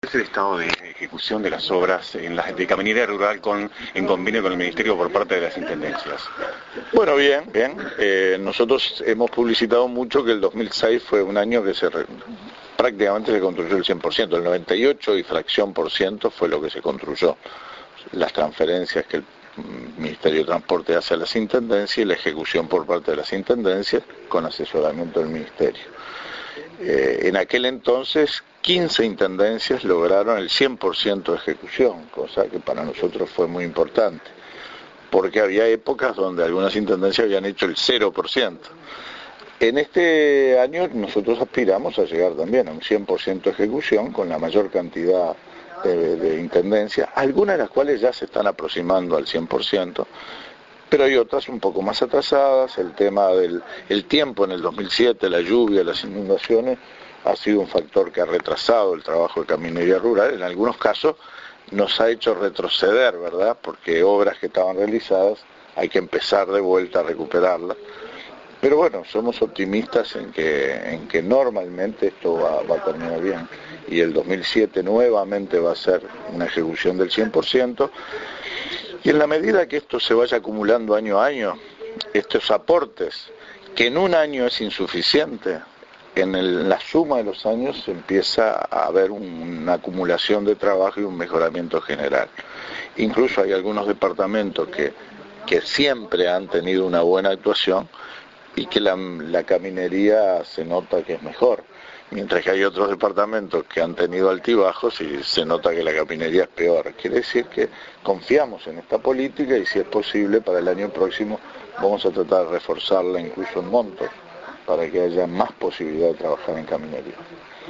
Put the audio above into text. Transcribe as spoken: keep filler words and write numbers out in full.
es el estado de ejecución de las obras en la de Caminería Rural con, en convenio con el Ministerio por parte de las Intendencias? Bueno, bien, bien. Eh, nosotros hemos publicitado mucho que el dos mil seis fue un año que se re, prácticamente se construyó el cien por ciento, el noventa y ocho y fracción por ciento fue lo que se construyó. Las transferencias que el Ministerio de Transporte hace a las Intendencias y la ejecución por parte de las Intendencias con asesoramiento del Ministerio. Eh, en aquel entonces quince intendencias lograron el cien por ciento de ejecución, cosa que para nosotros fue muy importante, porque había épocas donde algunas intendencias habían hecho el cero por ciento. En este año nosotros aspiramos a llegar también a un cien por ciento de ejecución con la mayor cantidad de, de intendencias, algunas de las cuales ya se están aproximando al cien por ciento, pero hay otras un poco más atrasadas. El tema del el tiempo en el dos mil siete, la lluvia, las inundaciones, ha sido un factor que ha retrasado el trabajo de Caminería Rural. En algunos casos nos ha hecho retroceder, ¿verdad? Porque obras que estaban realizadas hay que empezar de vuelta a recuperarlas. Pero bueno, somos optimistas en que, en que normalmente esto va, va a terminar bien. Y el dos mil siete nuevamente va a ser una ejecución del cien por ciento. Y en la medida que esto se vaya acumulando año a año, estos aportes, que en un año es insuficiente, en el, la suma de los años empieza a haber un, una acumulación de trabajo y un mejoramiento general. Incluso hay algunos departamentos que, que siempre han tenido una buena actuación y que la, la caminería se nota que es mejor, mientras que hay otros departamentos que han tenido altibajos y se nota que la caminería es peor. Quiere decir que confiamos en esta política y si es posible para el año próximo vamos a tratar de reforzarla incluso en montos para que haya más posibilidad de trabajar en caminería.